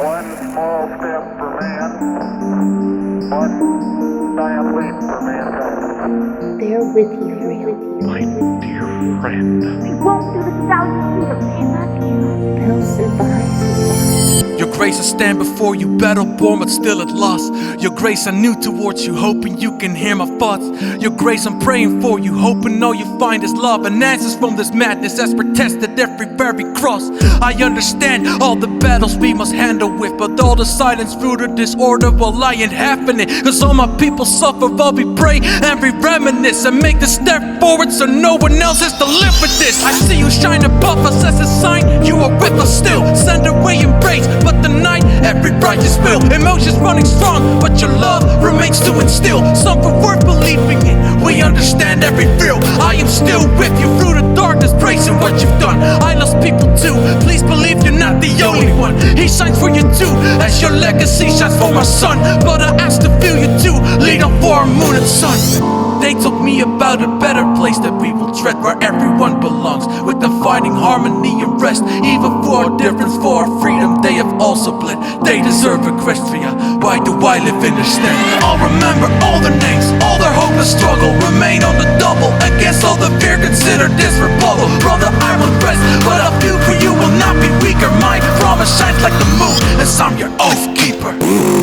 One small step for man, one giant leap for mankind. They're with you, really. My dear friend. We won't do this without you, Peter. I love you. They'll survive. Your grace, I stand before you, battle-born but still at loss. Your grace, I knew towards you, hoping you can hear my thoughts. Your grace, I'm praying for you, hoping all you find is love and answers from this madness as protested every very cross. I understand all the battles we must handle with, but all the silence through the disorder will lie in half in it. Cause all my people suffer while we pray and we reminisce and make the step forward so no one else has to live with this. I see you shine above us as a sign you are with us still. Send away embrace, but tonight every righteous will. Emotions running strong, but your love remains to instill something worth believing in. We understand every feel. I am still with you through the darkness, praising what you've done. I lost people too, please believe you're not the only one. He shines for you too, as your legacy shines for my son. But I ask to feel you too, lead on for our moon and sun. They told me about a better place that we will tread, where everyone belongs, with the fighting harmony and rest. Even for our difference, for our freedom, they have also bled. They deserve a Equestria. Why do I live in their stead? I'll remember all their names, all their hope and struggle. Remain on the double, against all the fear, consider this rebuttal. Brother, I will rest, but I feel for you will not be weaker. My promise shines like the moon, as I'm your oath keeper.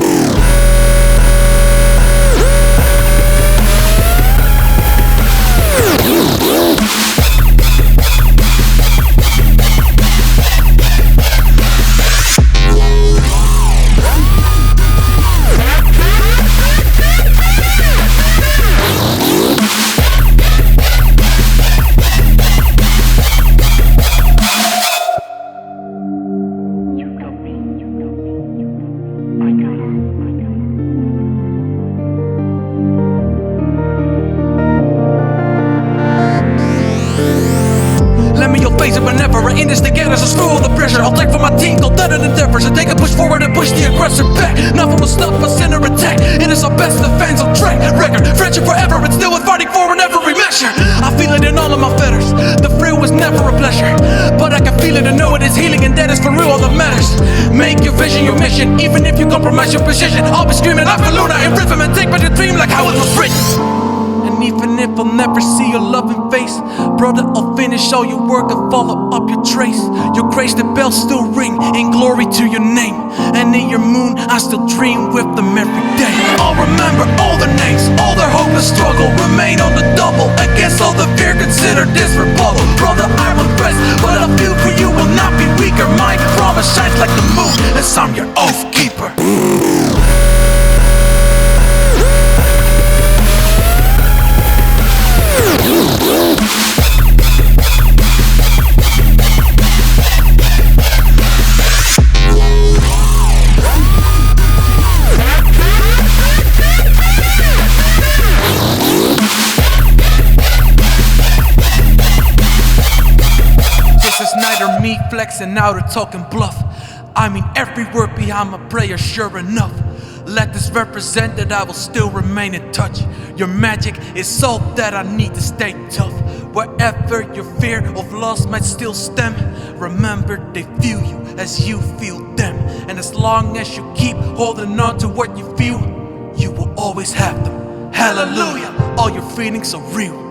Let me your face it whenever I end this together, so screw all the pressure. I'll take for my team, go better than endeavors, and take a push forward and push the aggressor back. Nothing will stop us in our attack. It is our best defense on track record. Friendship forever, and still we're fighting for in every measure. I feel it in all of my feathers. The thrill was never a pleasure, but I can feel it and know it is healing, and that is for real all that matters. Make your vision your mission, even if you compromise your position. I'll be screaming out for Luna in rhythm and take back the dream like how it was written. And even if I'll never see your loving face, brother, I'll finish all your work and follow up your trace. Your grace, the bells still ring in glory to your name, and in your moon I still dream with them every day. I'll remember all their names, all their hope and struggle. Remain on the double, against all the fear, consider this rebuttal. Brother, I will rest, but I feel for you will not be weaker. My promise shines like the moon, as I'm your oath keeper. This is neither me flexing out or talking bluff. I mean every word behind my prayer, sure enough. Let this represent that I will still remain in touch. Your magic is all that I need to stay tough. Wherever your fear of loss might still stem, remember they feel you as you feel them. And as long as you keep holding on to what you feel, you will always have them. Hallelujah, all your feelings are real.